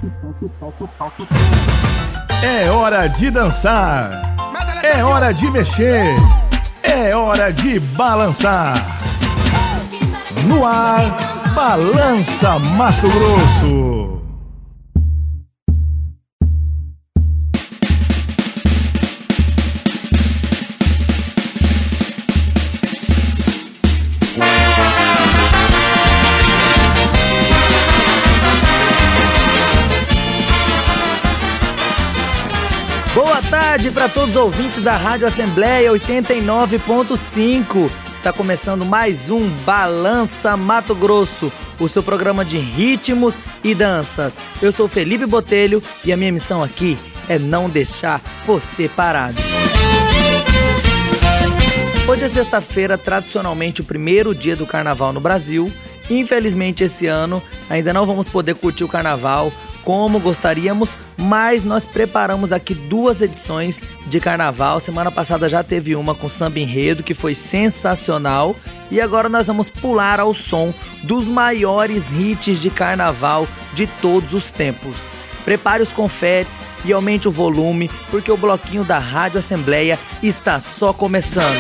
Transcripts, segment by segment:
É hora de dançar, é hora de mexer, é hora de balançar. No ar, Balança Mato Grosso. Boa tarde para todos os ouvintes da Rádio Assembleia 89.5. Está começando mais um Balança Mato Grosso, o seu programa de ritmos e danças. Eu sou Felipe Botelho e a minha missão aqui é não deixar você parado. Hoje é sexta-feira, tradicionalmente o primeiro dia do carnaval no Brasil. Infelizmente esse ano ainda não vamos poder curtir o carnaval como gostaríamos, mas nós preparamos aqui 2 edições de carnaval. Semana passada já teve uma com samba enredo, que foi sensacional, e agora nós vamos pular ao som dos maiores hits de carnaval de todos os tempos. Prepare os confetes e aumente o volume, porque o bloquinho da Rádio Assembleia está só começando.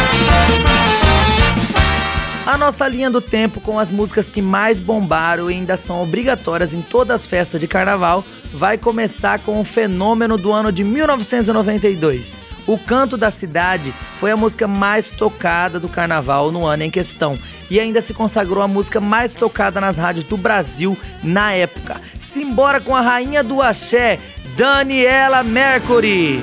A nossa linha do tempo com as músicas que mais bombaram e ainda são obrigatórias em todas as festas de carnaval vai começar com o fenômeno do ano de 1992. O Canto da Cidade foi a música mais tocada do carnaval no ano em questão e ainda se consagrou a música mais tocada nas rádios do Brasil na época. Simbora com a rainha do axé, Daniela Mercury.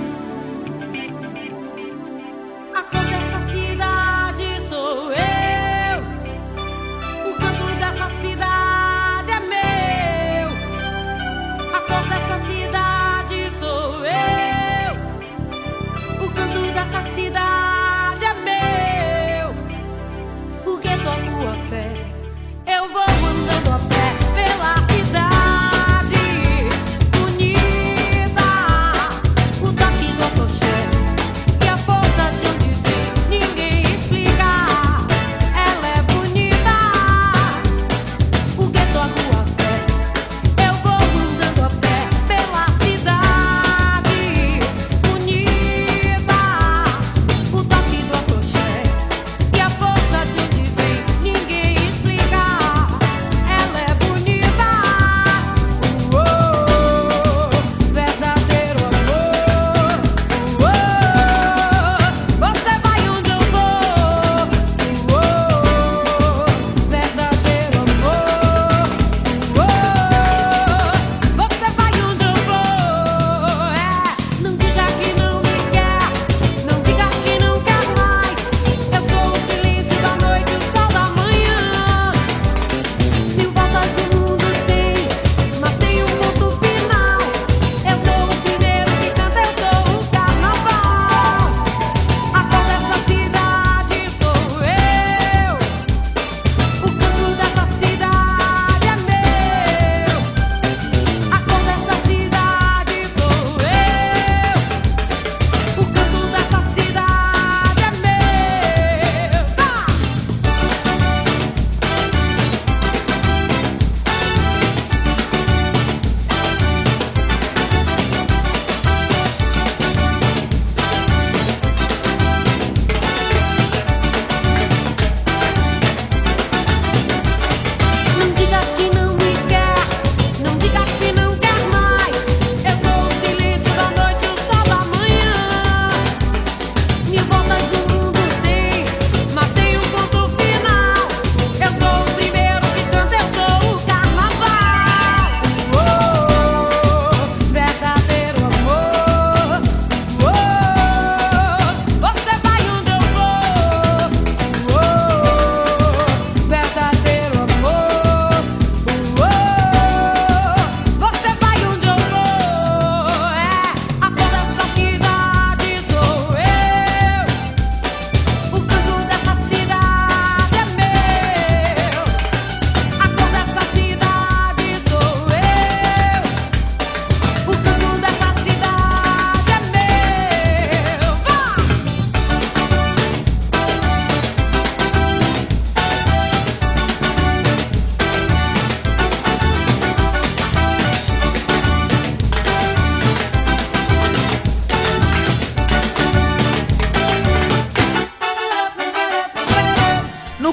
Eu vou andando a pé pela cidade, unida,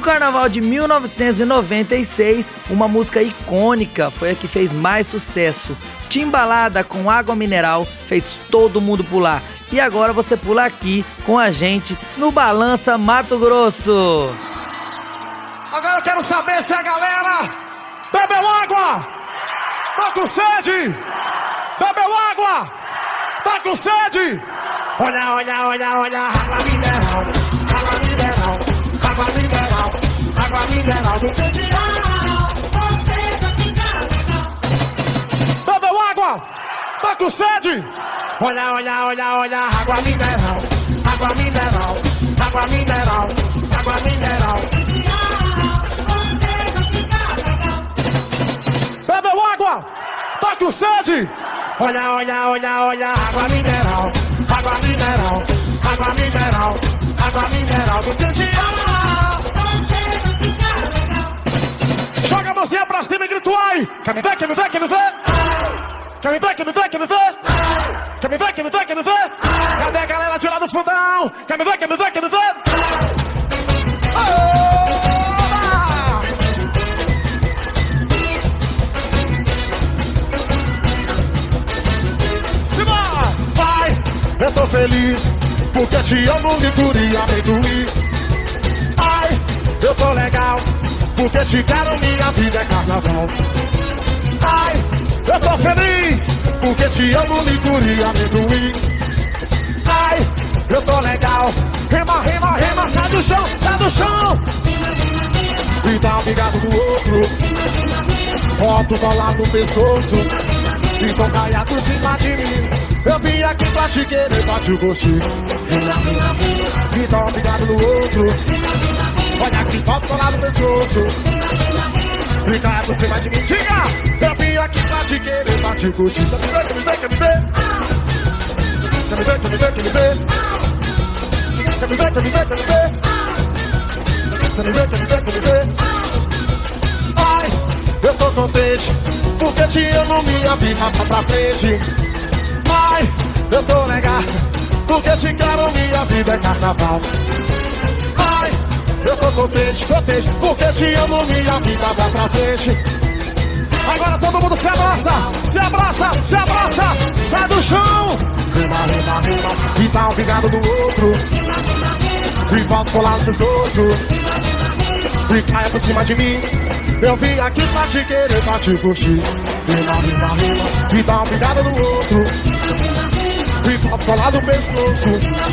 carnaval de 1996, uma música icônica foi a que fez mais sucesso. Timbalada com Água Mineral fez todo mundo pular. E agora você pula aqui com a gente no Balança Mato Grosso. Agora eu quero saber se a galera bebeu água, tá com sede, bebeu água, tá com sede. Olha, olha, olha, olha, água mineral, água mineral, água mineral, água mineral do Candial. Bebeu água, tá com sede. Olha, olha, olha, olha, água mineral, água mineral, água mineral, água mineral. Bebeu água, tá com sede. Olha, olha, olha, olha, água mineral, água mineral, água mineral, água mineral do Candial. Joga a mãozinha pra cima e grita ai. Quer me ver, quer me ver, quer me ver? Quer me ver, quer me ver, quer me ver? Quer me ver, quer me ver, quer me ver? Cadê a galera de lá do fundão? Quer me ver, quer me ver, quer me ver? Simbora! Vai! Eu tô feliz porque te amo, licor e amendoim. Ai, eu tô legal porque te quero, minha vida é carnaval. Ai, eu tô feliz porque te amo, licor e amendoim. Ai, eu tô legal. Rema, rema, rema, sai do chão, sai do chão. E dá um bigado do outro. Bota colado no pescoço. Então caia por cima de mim. Eu vim aqui pra te querer, pra te gostinho. E dá um bigado no outro. Olha aqui, bota colado no pescoço. E caia por cima de mim. Diga! Eu vim aqui pra te querer, pra te curtir. Quer me ver, quer me ver, quer me ver? Quer me ver, quer me ver, quer me ver? Quer me ver, quer me ver, quer me ver? Quer me ver, quer me ver, quer me ver? Ai, eu tô contente porque te amo, minha vida tá pra frente. Ai, eu tô legal porque te quero, minha vida é carnaval. Ai, eu tô contente, contente porque te amo, minha vida vai pra frente. Agora todo mundo se abraça, se abraça, se abraça, sai do chão. Rima, rima, rima, e dá um pingado no outro. E volta colado no pescoço. E caia por cima de mim. Eu vim aqui pra te querer, pra te curtir. Rima, rima, rima, e dá um pingado no outro. E volta colado no pescoço.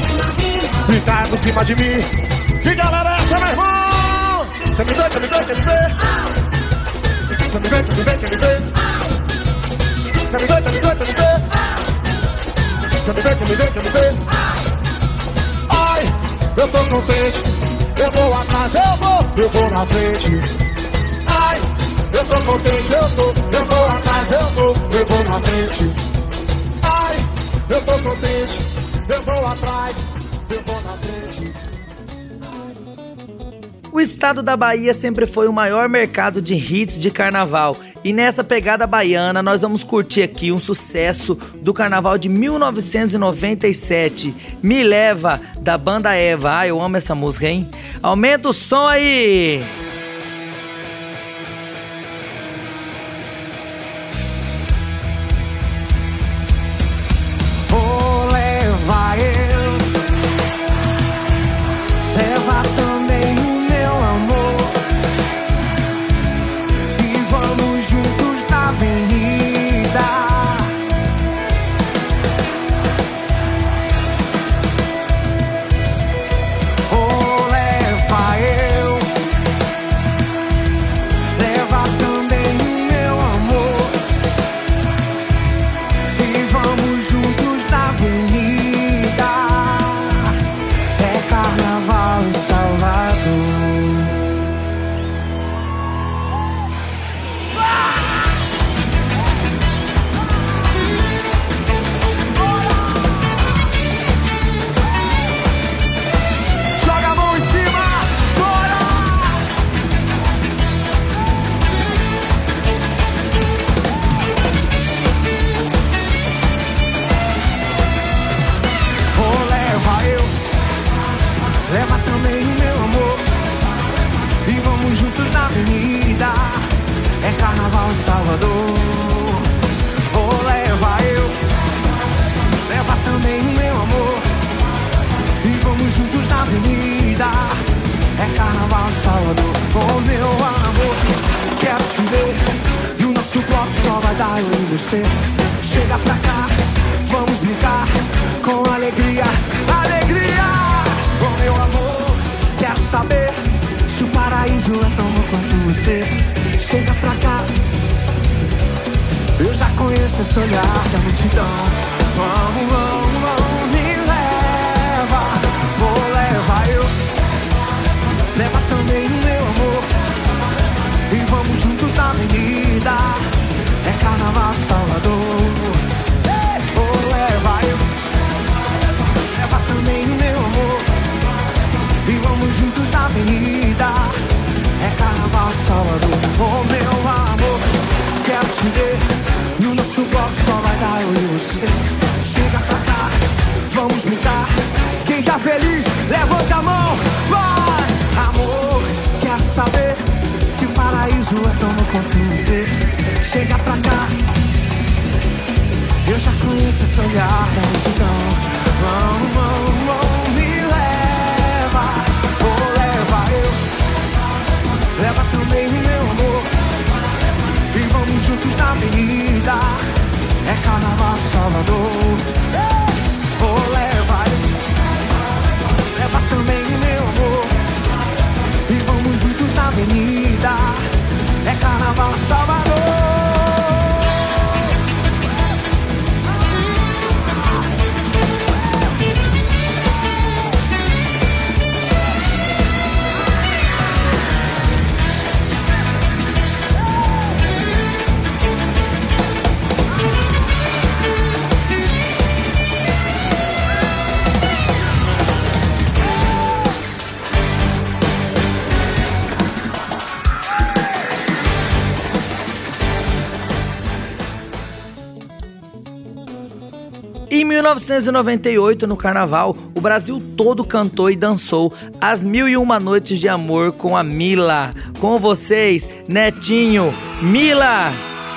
E caia por cima de mim. Que galera é essa, meu irmão? Quer me ver, quer me ver, quer me ver? Quer me ver, quer me ver, quer me ver? Quer me ver, quer me ver, quer me ver? Quer me ver, quer me ver, quer me ver? Ai, eu tô contente. Eu vou atrás, eu vou na frente. Ai, eu tô contente, eu vou atrás, eu vou na frente. Ai, eu tô contente, eu vou atrás, eu vou na frente. O estado da Bahia sempre foi o maior mercado de hits de carnaval. E nessa pegada baiana, nós vamos curtir aqui um sucesso do carnaval de 1997. Me Leva, da banda Eva. Ah, eu amo essa música, hein? Aumenta o som aí! Vou levar eu, leva também o meu amor, e vamos juntos na avenida. Vou levar eu, vai eu e você. Chega pra cá, vamos brincar com alegria, alegria. Oh meu amor, quero saber se o paraíso é tão bom quanto você. Chega pra cá, eu já conheço esse olhar da multidão. Vamos, vamos, vamos, me leva. Oh, leva eu, leva também o meu amor. E vamos juntos na avenida, é Carnaval de Salvador. Oh, leva eu, leva também o meu amor. E vamos juntos na avenida, é Carnaval de Salvador. Oh, meu amor, quero te ver, no nosso bloco só vai dar eu e você. Chega pra cá, vamos brincar. Quem tá feliz, levanta a mão, vai! Amor, quero saber se o paraíso é tão bom quanto você. Chega pra cá, eu já conheço esse olhar da multidão. Vamos, vamos, vamos, me leva. Oh, leva eu, leva também o meu amor. E vamos juntos na avenida, é Carnaval de Salvador. Oh, leva eu, leva também o meu amor. E vamos juntos na avenida, é Carnaval de Salvador. Em 1998, no Carnaval, o Brasil todo cantou e dançou As 1001 Noites de Amor com a Mila. Com vocês, Netinho, Mila!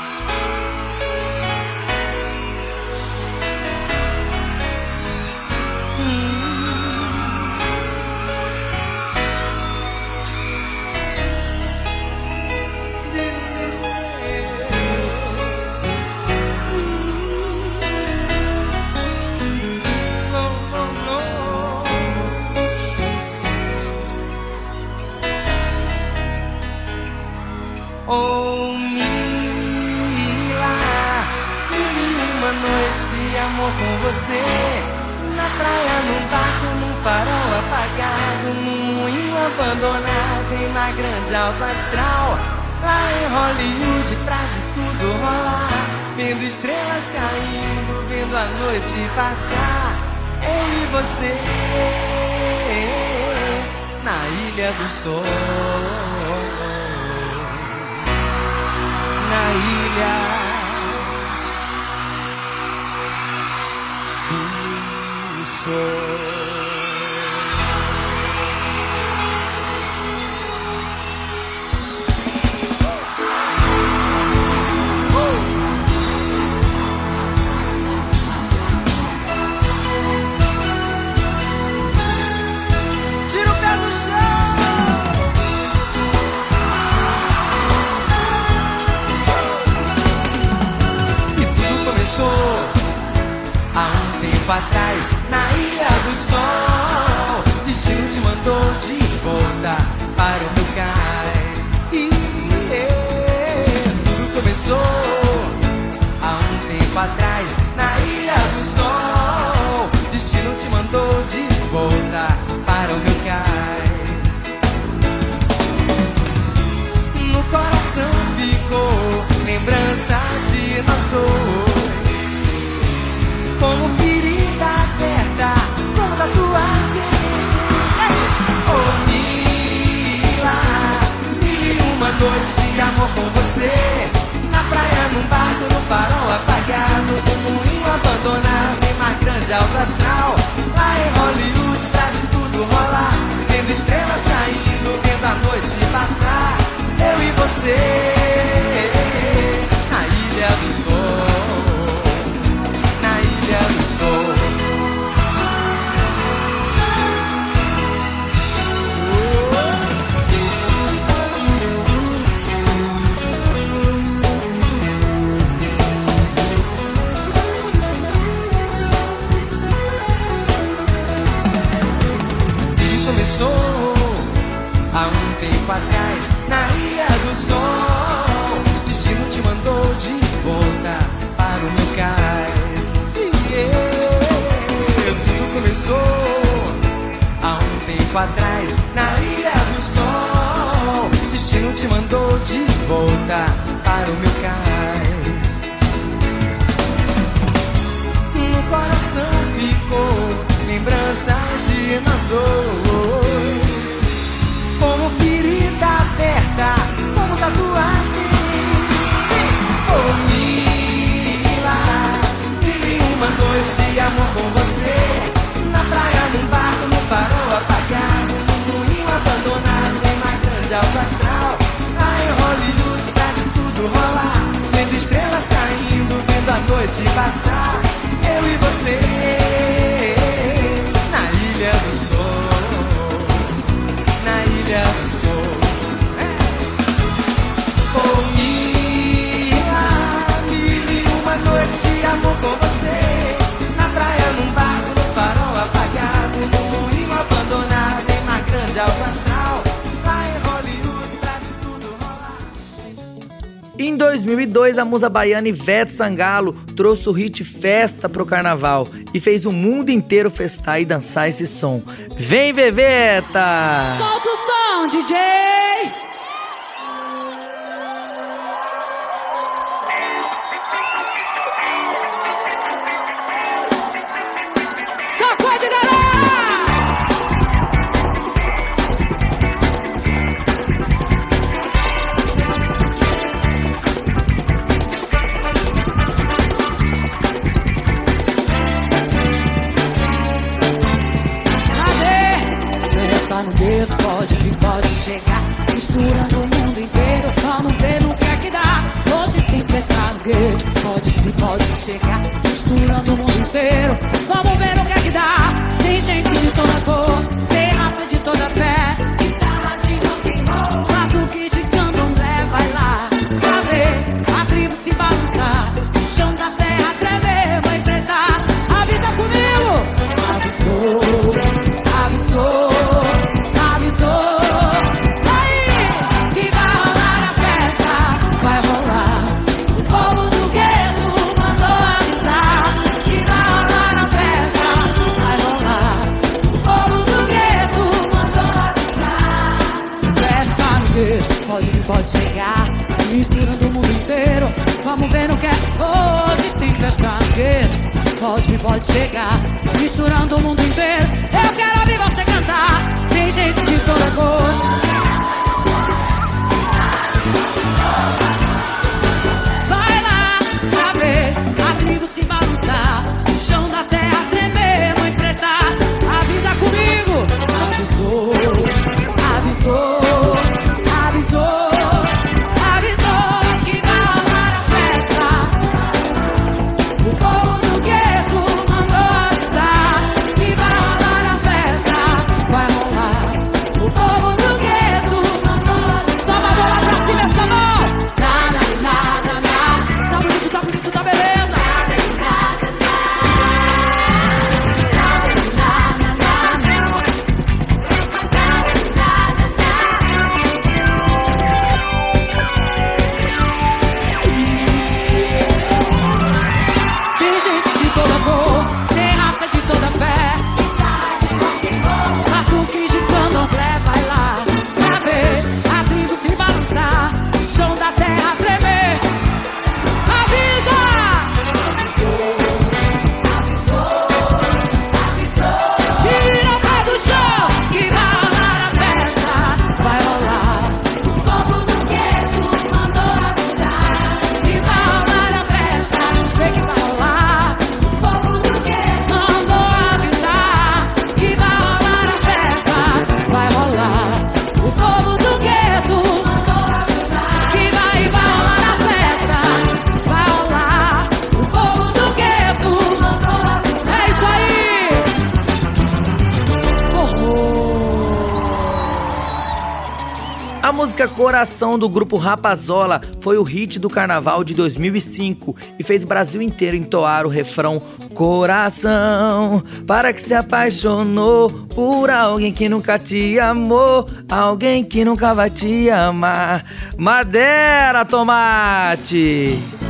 Oh, Mila, 1001 noites de amor com você. Na praia, num barco, num farol apagado, num moinho abandonado, em uma grande alta astral. Lá em Hollywood, pra de tudo rolar, vendo estrelas caindo, vendo a noite passar. Eu e você, na Ilha do Sol, na Ilha do Sol. Tira o pé do chão. Há um tempo atrás, na Ilha do Sol, destino te mandou de volta para o meu cais. E tudo começou há um tempo atrás, na Ilha do Sol, destino te mandou de volta para o meu cais. No coração ficou lembranças de nós dois, como ferida aberta, como tatuagem. Oh, Mila, 1001 noites de amor com você. Na praia, num barco, no farol apagado, num moinho abandonado, em mar grande alto astral. Lá em Hollywood, pra de tudo rolar, vendo estrelas caindo, vendo a noite passar. Eu e você, na Ilha do Sol, na Ilha do Sol. volta para o meu cais. Tudo começou há um tempo atrás, na Ilha do Sol. Destino te mandou de volta para o meu cais. No coração ficou lembranças de nós dois, como ferida aberta, como tatuagem. Oh, Mila, 1001 noites de amor com você. Na praia, num barco, no farol apagado, num moinho abandonado, em uma grande alto astral. Lá em Hollywood, pra que tudo rolar, vendo estrelas caindo, vendo a noite passar. Eu e você, na Ilha do Sol, na Ilha do Sol. Oh, Mila, 1001 noites de amor com você. Na praia, num barco, no farol apagado, no moinho abandonado, em uma grande alto astral. Lá em Hollywood, pra que tudo rolar. Em 2002, a musa baiana Ivete Sangalo trouxe o hit Festa pro carnaval e fez o mundo inteiro festar e dançar esse som. Vem, Veveta! Solta o som, DJ! Sacode, galera! Festa no gueto, pode vir, pode chegar, misturando o mundo inteiro, vamos ver no que é que dá. Hoje tem festa no gueto, pode vir, pode chegar, misturando o mundo inteiro, vamos ver no que é que dá. Tem gente de toda cor, tem raça de toda fé, guitarra de rock and roll, batuque de candomblé, vai lá pra ver a tribo se balançar, o chão da terra tremer, vai enfrentar. Avisa comigo, avisou, avisou. Pode chegar, misturando o mundo inteiro, vamos ver no que é. Hoje tem festa no gueto, pode vir, pode chegar, misturando o mundo inteiro. Eu quero ouvir você cantar, tem gente de toda cor. Vai lá pra ver a tribo se balançar, o chão da terra tremer, mãe preta. Avisa comigo, avisou, avisou. A música Coração do grupo Rapazola foi o hit do carnaval de 2005 e fez o Brasil inteiro entoar o refrão Coração, para que se apaixonou por alguém que nunca te amou, alguém que nunca vai te amar. Madeira, Tomate!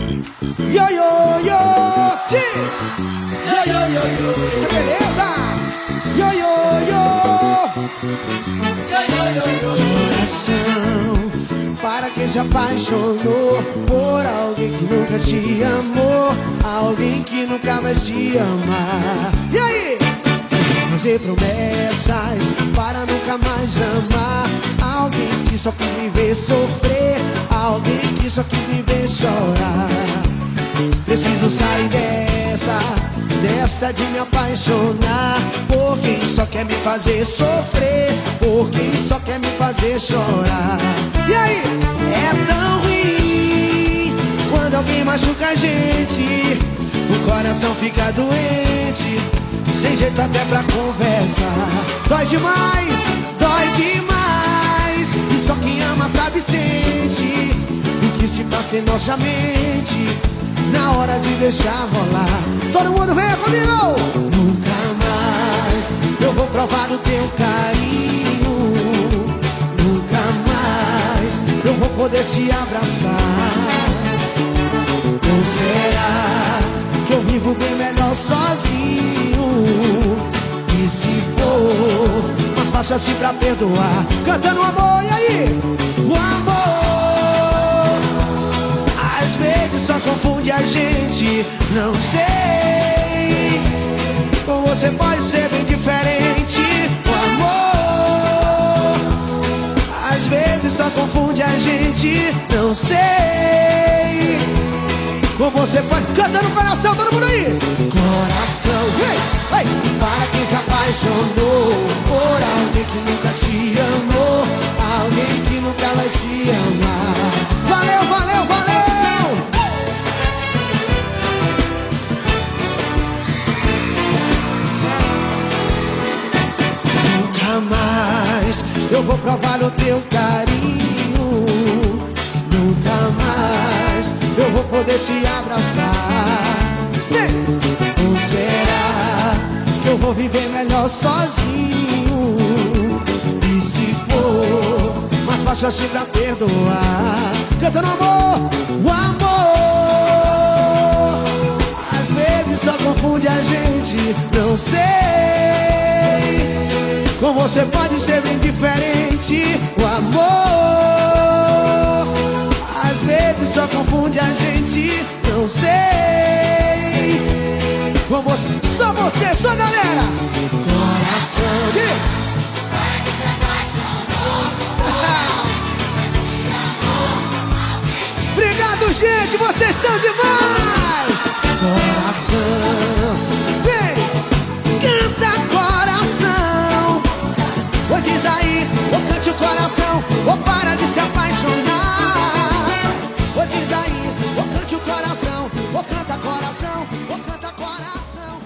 Yo, yo, yo, yo, yo, yo, yo. Que beleza? Yo, yo, yo. Yo, yo, yo, yo. Coração, para quem se apaixonou por alguém que nunca te amou, alguém que nunca vai te amar. E aí? Fazer promessas para nunca mais amar alguém que só quis me ver sofrer, alguém que só quis me ver chorar. Preciso sair dessa de me apaixonar por quem só quer me fazer sofrer, por quem só quer me fazer chorar. E aí? É tão ruim quando alguém machuca a gente, o coração fica doente, sem jeito até pra conversar. Dói demais, dói demais. E só quem ama sabe, sente o que se passa em nossa mente na hora de deixar rolar. Todo mundo vem comigo! Nunca mais eu vou provar o teu carinho, nunca mais eu vou poder te abraçar. Ou será que eu vivo bem melhor sozinho? E se for mais fácil assim pra perdoar, cantando o amor, e aí? O amor às vezes só confunde a gente, não sei. Com você pode ser bem diferente. O amor às vezes só confunde a gente, não sei. Com você pode... Canta no coração, todo mundo aí! Coração, hey, hey. Para quem se apaixonou por alguém que nunca te amou, alguém que nunca vai te amar. Valeu, valeu, valeu! Nunca mais eu vou provar o teu carinho, nunca mais eu vou poder te abraçar. Ou será que eu vou viver melhor sozinho? E se for mais fácil assim pra perdoar, cantando amor, o amor às vezes só confunde a gente, não sei. Com você pode ser bem diferente. O amor às vezes só confunde a gente, não sei. Com você, só você, só galera. Coração de... Para que se apaixonou. Obrigado, gente, vocês são demais. Coração, vem, canta coração. Ou diz aí, ou cante o coração, ou para de se apaixonar. Ou diz aí, ou cante o coração, ou canta coração, ou canta coração.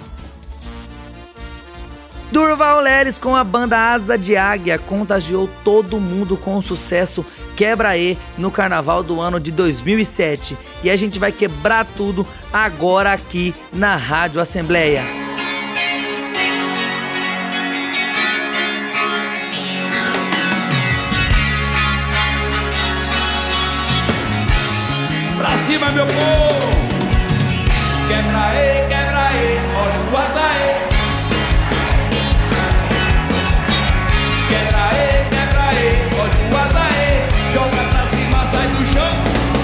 Durval Leles com a banda Asa de Águia contagiou todo mundo com o sucesso Quebra-E no carnaval do ano de 2007. E a gente vai quebrar tudo agora aqui na Rádio Assembleia. Pra cima, meu povo! Quebra-E, quebra-E, olha o Azaê. Quebra-E, quebra-E, olha o Azaê. Joga pra cima, sai do chão.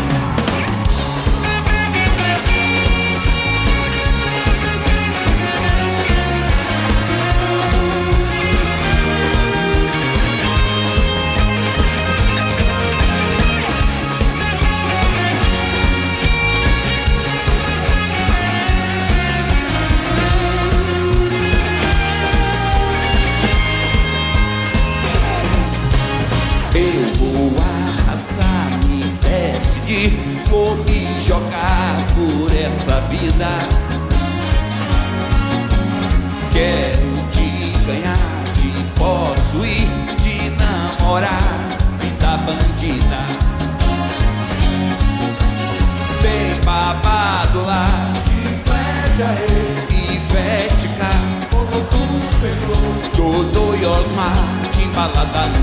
Vou me jogar por essa vida. Quero te ganhar, te possuir, te namorar, vida bandida. Bem babado lá de Ivete-Ca, Dodô e Osmar, de embalada no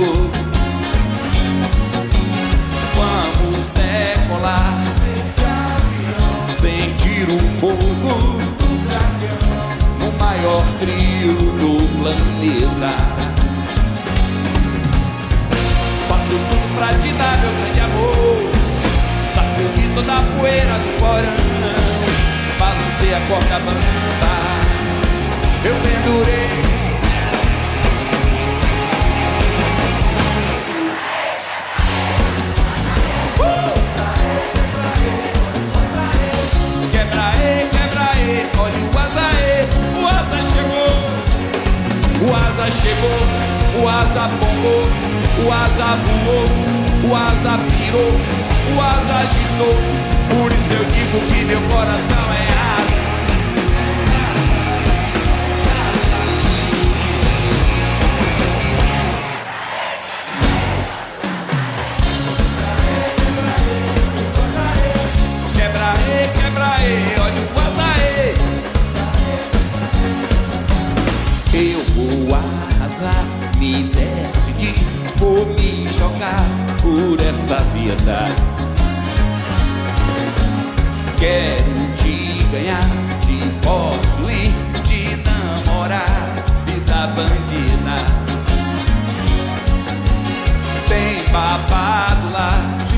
gueto. Vamos decolar fogo do dragão, o maior trio do planeta. Faço tudo pra te dar meu grande amor, sacudi toda a poeira do porão, balancei a corda bamba, eu pendurei. Olha o asa chegou, o asa chegou, o asa bombou, o asa voou, o asa pirou, o asa agitou. Por isso eu digo que meu coração é asa. Quebra aí, olha o asa aí. Eu vou arrasar, me decidir, vou me jogar por essa vida. Quero te ganhar, te possuir, te namorar, vida bandida. Tem babado lá,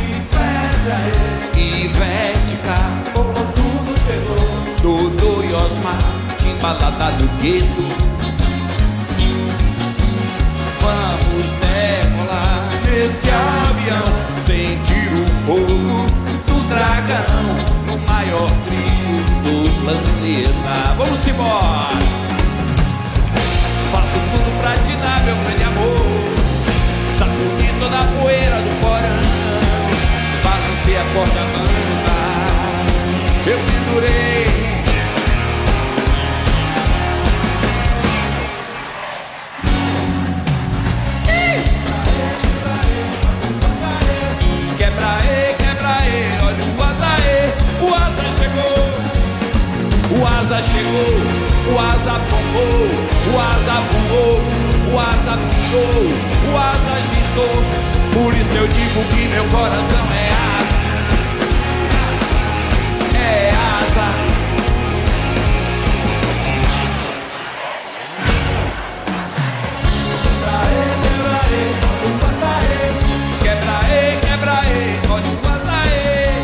Ivete cá, tudo pegou, Dodô e Osmar, timbalada do gueto. Vamos decolar nesse avião, sentir o fogo do dragão, no maior trio do planeta. Vamos embora! Faço tudo pra te dar meu grande amor, sacudi toda a poeira do porão, balancei a corda bamba, eu pendurei. Quebra aí, olha o asa chegou, o asa chegou, o asa bombou, o asa voou, o asa pirou, o asa agitou. Por isso eu digo que meu coração é asa, é asa. Quebra aí, olha o asa aí.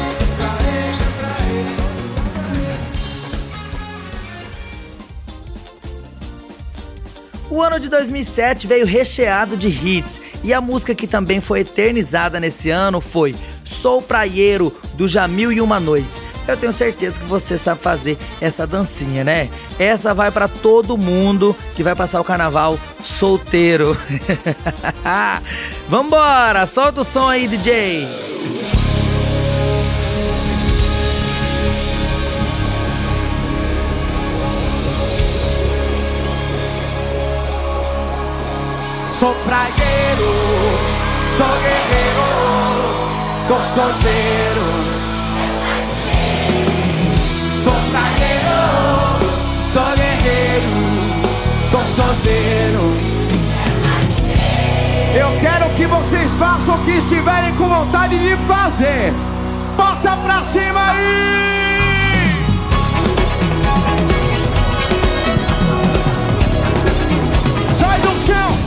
O ano de 2007 veio recheado de hits e a música que também foi eternizada nesse ano foi Sou Praieiro, do Jamil e Uma Noite. Eu tenho certeza que você sabe fazer essa dancinha, né? Essa vai pra todo mundo que vai passar o carnaval solteiro. Vambora, solta o som aí, DJ! Sou praieiro, sou guerreiro, tô solteiro. Sou praieiro, sou guerreiro, tô solteiro. Eu quero que vocês façam o que estiverem com vontade de fazer. Bota pra cima aí! Sai do chão!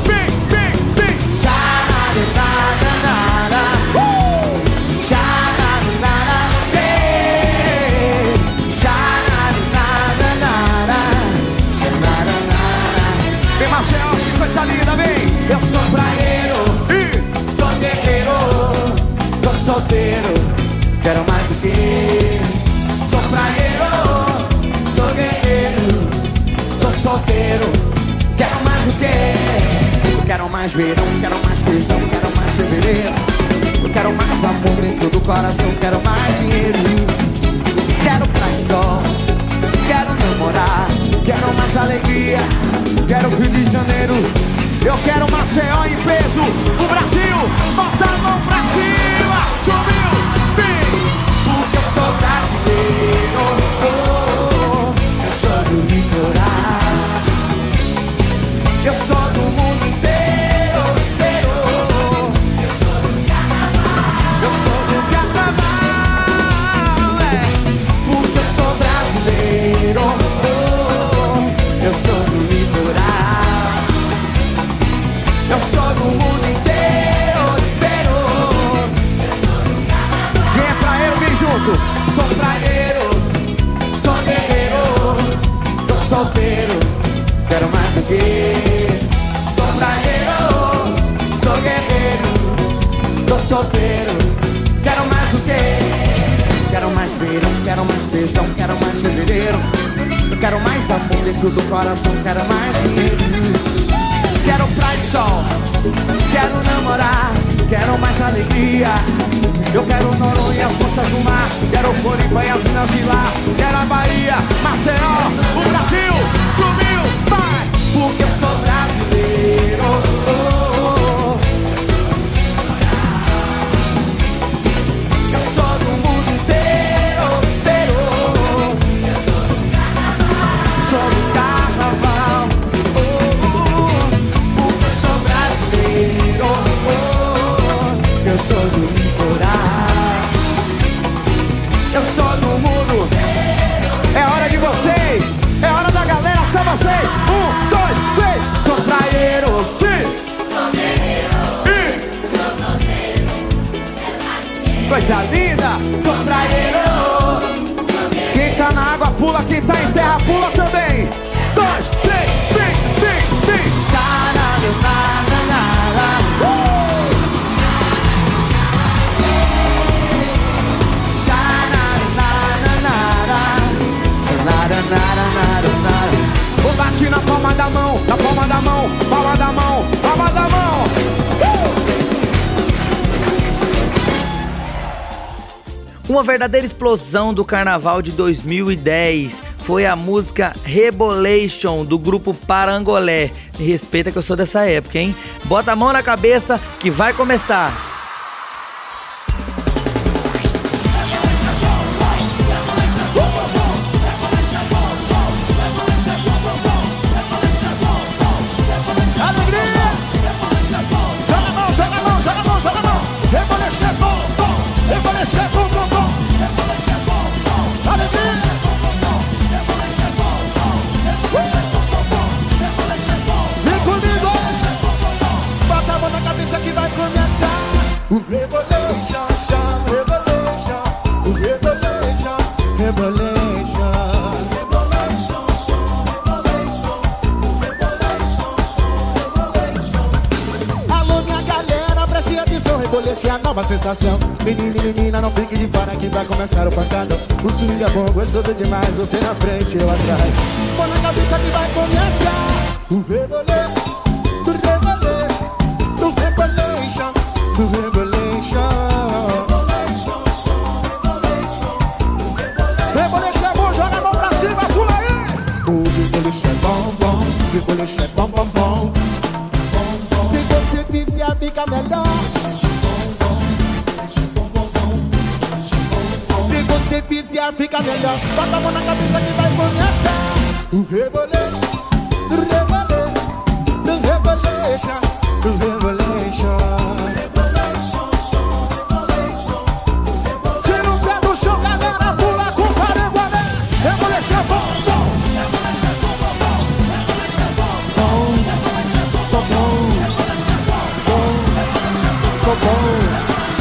Coisa linda, vem! Eu sou praieiro e sou guerreiro, tô solteiro, quero mais do que. Sou praieiro, sou guerreiro, tô solteiro, quero mais do que. Eu quero mais verão, quero mais feijão, quero mais fevereiro. Eu quero mais amor dentro do coração, quero mais dinheiro. Quero praia e sol, quero namorar, quero mais alegria. Quero Rio de Janeiro, eu quero Maceió em peso. O Brasil, bota a mão pra cima. Subiu, vem. Porque eu sou brasileiro, eu sou do litoral, eu sou do mundo inteiro, inteiro. Eu sou do carnaval, eu sou do carnaval. solteiro. Quero mais o quê? Quero mais verão, quero mais beijão, quero mais fevereiro. Eu quero mais amor dentro do coração, quero mais dinheiro. Quero praia de sol, quero namorar, quero mais alegria. Eu quero Noronha e as costas do mar, quero Floripa e as minas de lá. Quero a Bahia, Maceió, o Brasil sumiu, vai! Porque eu sou brasileiro. Eu sou do mundo inteiro, inteiro. Eu sou do carnaval. Sou do carnaval. Porque eu sou brasileiro. Eu sou do litoral. Eu sou do mundo. É hora de vocês. É hora da galera, só vocês. 1, 2, 3. Sou praieiro. Coisa linda, sou praieiro. Quem tá na água pula, quem tá em terra pula também. 2, 3, vem. Vou bater na palma da mão, na palma da mão, palma da mão, palma da mão. Uma verdadeira explosão do carnaval de 2010 foi a música Rebolation do grupo Parangolé. Me respeita que eu sou dessa época, hein? Bota a mão na cabeça que vai começar. Nova sensação, menino e menina, não fique de fora que vai começar o pancadão. O swing é bom, gostoso demais, você na frente, eu atrás. Põe na cabeça que vai começar o rebolê, do rebolê, do rebolation, do rebolation. Rebolation é bom, joga a mão pra cima, pula aí. O rebolation é bom, bom, o rebolation é bom, bom, bom. Se você viciar, fica melhor. Se viciar fica melhor. Bota a mão na cabeça que vai começar o rebolê, do rebolê, do rebolation, do rebolation. Tira o pé do chão, galera, pula com o Parangolé. Rebolation bom, bom. Rebolation bom, bom, bom. Rebolation bom, bom. Bom, bom. Bom, bom.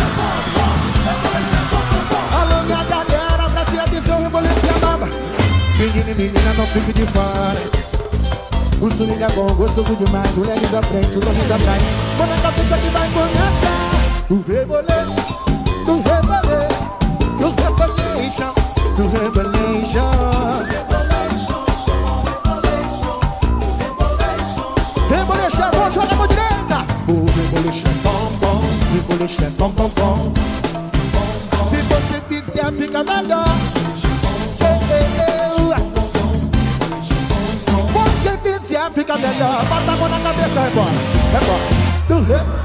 Menina e menina, não fique de fora. O swing é bom, gostoso demais. Mulheres à frente, os homens atrás. Põe na cabeça que vai começar o rebolê, do rebolê, do rebolation, do rebolation. Rebolation é bom, joga a mão direita. O rebolation é bom, bom. Rebolation é bom, bom, bom. Se você fizer, fica melhor. Fica melhor, bota a mão na cabeça, rebora, rebora. Do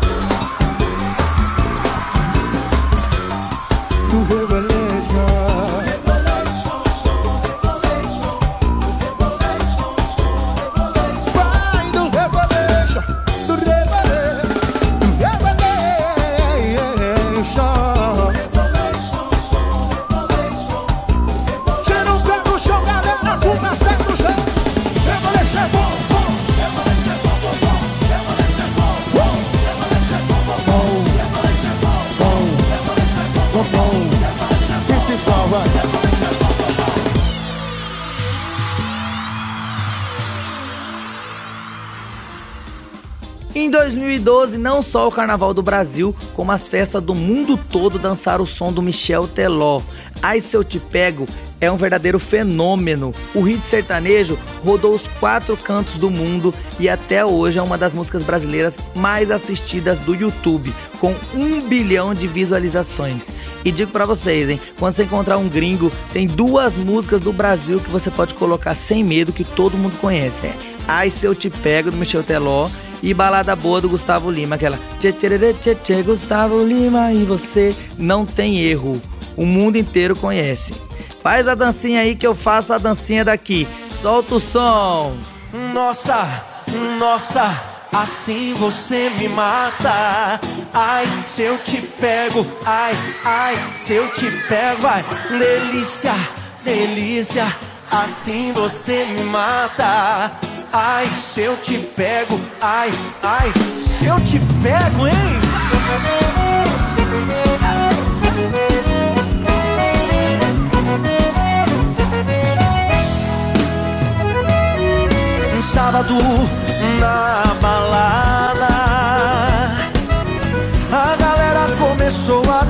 rebolation. Vai do rebolation, do rebolation, do rebolation. Tira o pé do chão, galera, pula sempre no chão. Rebolation é bom. Em 2012, não só o Carnaval do Brasil, como as festas do mundo todo dançaram o som do Michel Teló. Ai Se Eu Te Pego é um verdadeiro fenômeno. O hit sertanejo rodou os 4 cantos do mundo e até hoje é uma das músicas brasileiras mais assistidas do YouTube, com 1 bilhão de visualizações. E digo pra vocês, hein, quando você encontrar um gringo, tem 2 músicas do Brasil que você pode colocar sem medo, que todo mundo conhece. Ai Se Eu Te Pego, do Michel Teló, e Balada Boa, do Gustavo Lima, aquela tchê tchê tchê tchê, Gustavo Lima e você, não tem erro, o mundo inteiro conhece. Faz a dancinha aí que eu faço a dancinha daqui, solta o som. Nossa, nossa, assim você me mata. Ai, se eu te pego, ai, ai, se eu te pego, ai, delícia, delícia, assim você me mata. Ai, se eu te pego, ai, ai, se eu te pego, hein? Sábado na balada, a galera começou a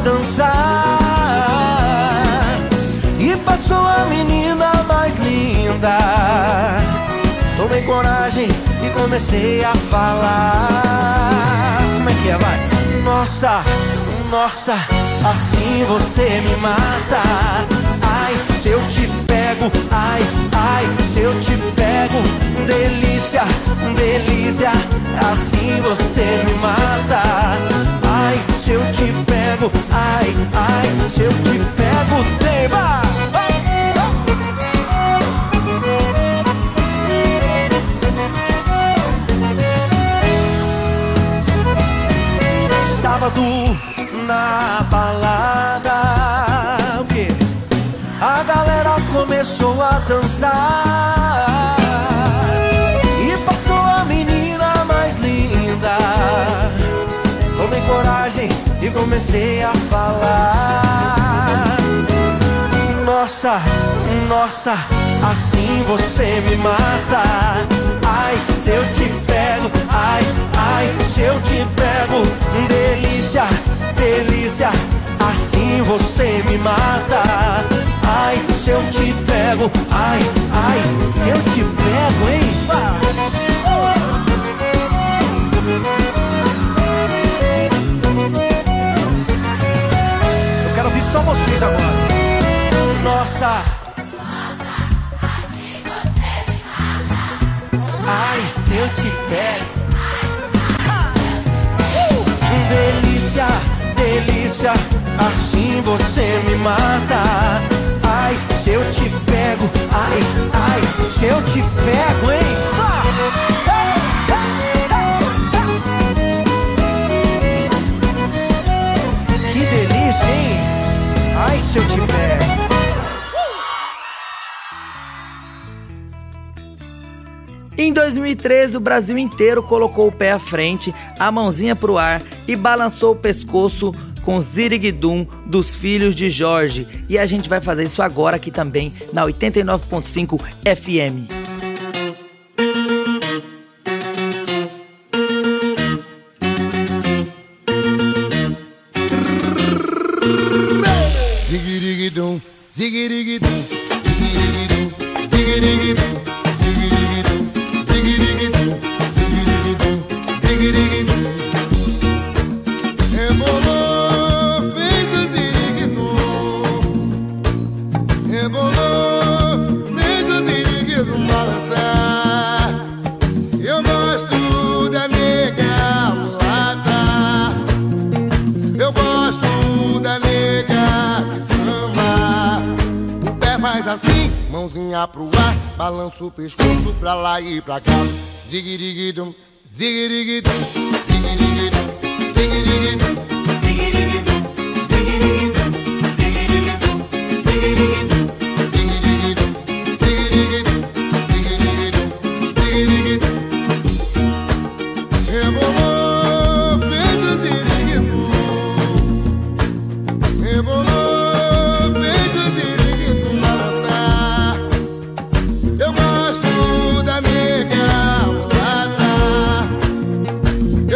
dançar e passou a menina mais linda. Tomei coragem e comecei a falar. Como é que é, vai? Nossa, nossa, assim você me mata. Ai, se eu te pego, ai, ai, se eu te pego, delícia, delícia, assim você me mata. Ai, se eu te pego, ai, ai, se eu te pego, tema. Sábado na balada, o quê? A galera começou a dançar e passou a menina mais linda. Tomei coragem e comecei a falar. Nossa, nossa, assim você me mata. Ai, se eu te pego, ai, ai, se eu te pego, delícia, delícia, assim você me mata. Ai, se eu te pego, ai, ai, se eu te pego, hein? Eu quero ouvir só vocês agora. Nossa, ai, se eu te pego, delícia, delícia, assim você me mata. Ai, se eu te pego, ai, ai, se eu te pego, hein? Que delícia, hein? Ai, se eu te pego. Em 2013, o Brasil inteiro colocou o pé à frente, a mãozinha pro ar e balançou o pescoço com Ziriguidum dos Filhos de Jorge. E a gente vai fazer isso agora aqui também na 89.5 FM. Ziriguidum, ziriguidum, ziriguidum, ziriguidum, ziriguidum, ziriguidum, ziriguidum, ziriguidum. Rebolou, fez o ziriguidum. Rebolou, fez o ziriguidum balançar. Eu gosto da nega mulata. Eu gosto da nega que samba. O pé faz assim, mãozinha pro ar, balança o pescoço pra lá e pra cá. Ziguiriguidum, ziguiriguidum, ziguiriguidum, ziguiriguidum, ziguiriguidum, ziguiriguidum, ziguiriguidum, ziguiriguidum, ziguiriguidum, ziguiriguidum, ziguiriguidum. Rebolou, fez o ziriguidum. Rebolou, fez o ziriguidum balançar. Eu gosto da nega mulata.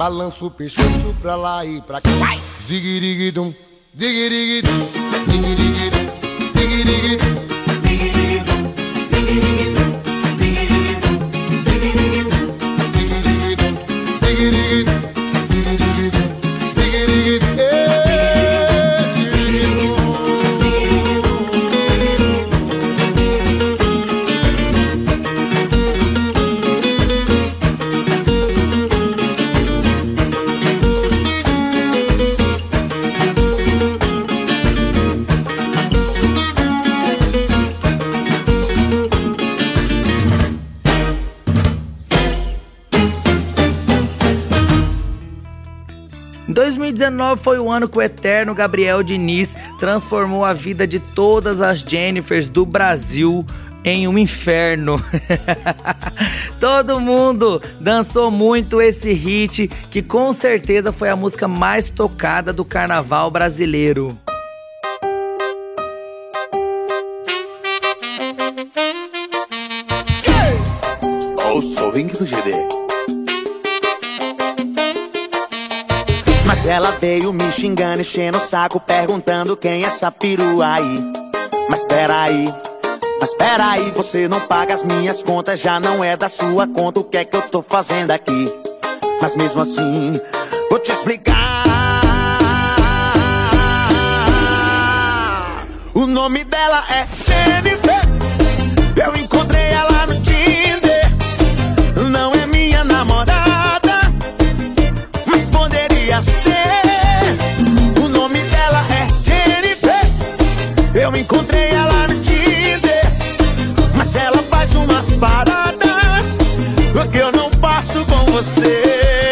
balança o pescoço pra lá e pra cá. Ziguiriguidum, ziguiriguidum, ziguiriguidum, ziguiriguidum, ziguiriguidum, ziguiriguidum, ziguiriguidum, ziguiriguidum, ziguiriguidum, ziguiriguidum, ziguiriguidum, ziguiriguidum. Em 2019 foi o ano que o eterno Gabriel Diniz transformou a vida de todas as Jennifers do Brasil em um inferno. Todo mundo dançou muito esse hit, que com certeza foi a música mais tocada do carnaval brasileiro. Eu sou o Ring do GD. Mas ela veio me xingando, enchendo o saco, perguntando quem é essa perua aí. Mas peraí, você não paga as minhas contas, já não é da sua conta, o que é que eu tô fazendo aqui? Mas mesmo assim, vou te explicar. O nome dela é Jennifer, eu encontrei ela no Tinder. Não é minha namorada, mas poderia ser. O nome dela é Jennifer, eu encontrei ela no Tinder. Mas ela faz umas paradas que eu não passo com você.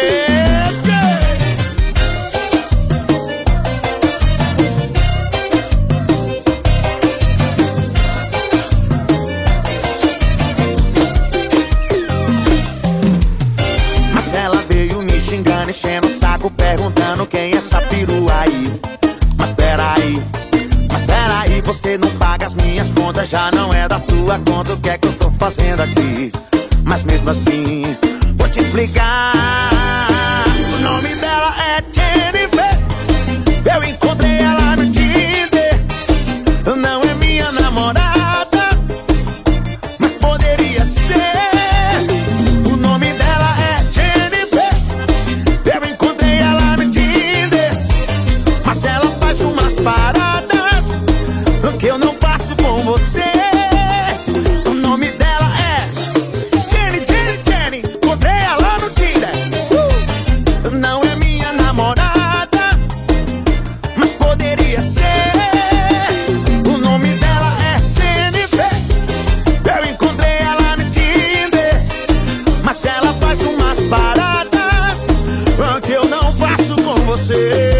Mas ela veio me xingando, enchendo o saco, perguntando quem é essa perua aí. Mas peraí, você não paga as minhas contas, já não é da sua conta, o que é que eu tô fazendo aqui? Mas mesmo assim, vou te explicar. O nome dela é Jennifer, eu encontrei ela no Tinder. Não é minha namorada, mas poderia ser. O nome dela é Jennifer, eu encontrei ela no Tinder. Mas ela faz umas paradas que eu não faço com você. O nome dela é Jenny, encontrei ela no Tinder. Não é minha namorada, mas poderia ser. O nome dela é Jennifer, eu encontrei ela no Tinder. Mas ela faz umas paradas que eu não faço com você.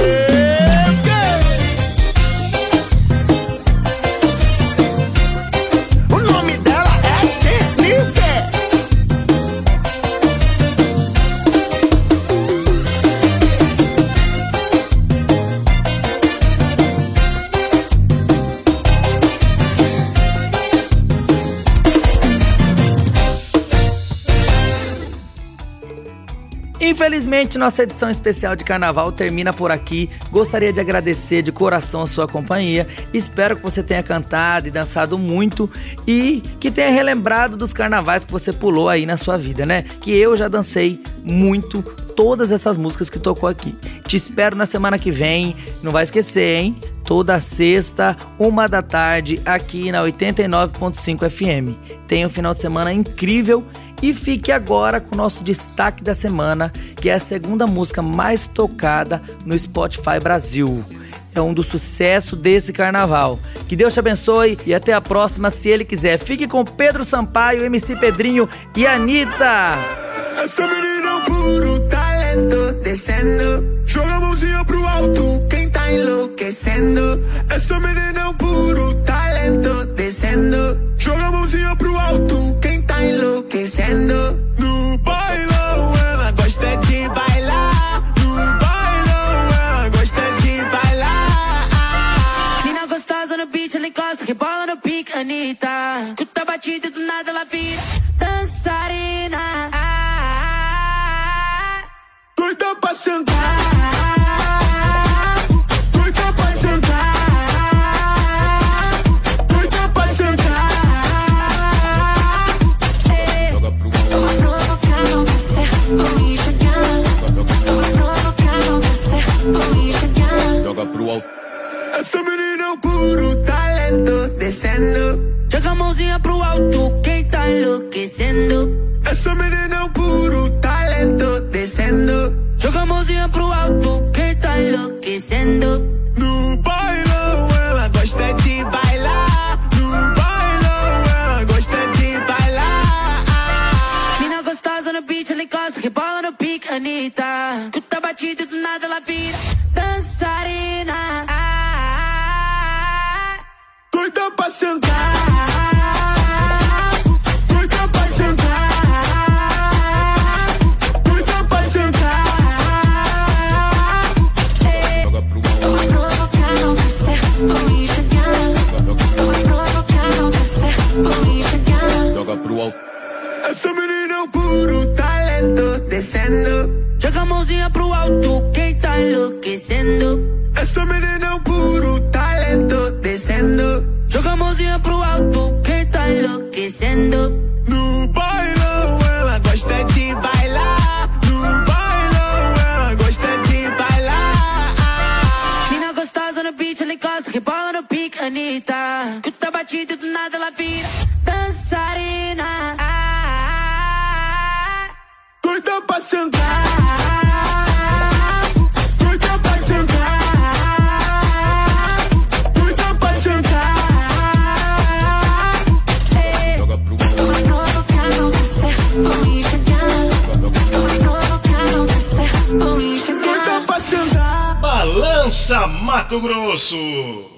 Infelizmente, nossa edição especial de carnaval termina por aqui. Gostaria de agradecer de coração a sua companhia. Espero que você tenha cantado e dançado muito e que tenha relembrado dos carnavais que você pulou aí na sua vida, né? Que eu já dancei muito todas essas músicas que tocou aqui. Te espero na semana que vem. Não vai esquecer, hein? Toda sexta, 13h, aqui na 89.5 FM. Tenha um final de semana incrível. E fique agora com o nosso destaque da semana, que é a segunda música mais tocada no Spotify Brasil. É um dos sucessos desse carnaval. Que Deus te abençoe e até a próxima, se Ele quiser. Fique com Pedro Sampaio, MC Pedrinho e Anitta. Essa menina é um puro talento, descendo. Joga a mãozinha pro alto, quem tá enlouquecendo. Essa menina é um puro talento, descendo. Joga a mãozinha pro alto, quem tá enlouquecendo. No bailão ela gosta de bailar. No bailão ela gosta de bailar. Mina gostosa no beat, ela encosta, rebola no pique, Anitta. Escuta a batida e do nada ela vira dançarina. Doida pra sentar. Doida pra sentar. Doida pra sentar. Joga pro alto. Eu vou provocar você, vou enxergar. Eu vou provocar você, vou enxergar. Joga pro alto. Essa menina é o puro talento descendo. Joga a mãozinha pro alto, quem tá enlouquecendo. Essa menina é o puro talento descendo. Joga a mãozinha pro alto, quem tá enlouquecendo. No bailão ela gosta de bailar. No bailão ela gosta de bailar. Mina gostosa no beat, ela encosta, rebola no pique, Anitta. Escuta a batida e do nada ela vira dançarina. Doida pra sentar. Doida pra sentar. Doida pra sentar. Joga pro alto. Eu vou provocar você, vou enxergar. Eu vou provocar você, vou enxergar. Joga pro alto. Essa menina é o puro talento descendo. Joga a mãozinha pro alto, quem tá enlouquecendo. Essa menina é o puro talento descendo. Joga a mãozinha pro alto, quem tá enlouquecendo. No bailão ela gosta de bailar. No bailão ela gosta de bailar. Mina gostosa no beat, ela encosta, rebola no pique, Anitta. Escuta a batida e do nada ela vira dançarina. Doida pra sentar. Doida pra sentar. Doida pra sentar. Joga pro alto. Eu vou provocar você, vou enxergar. Eu vou provocar você, vou enxergar. Doida pra sentar. Balança Mato Grosso.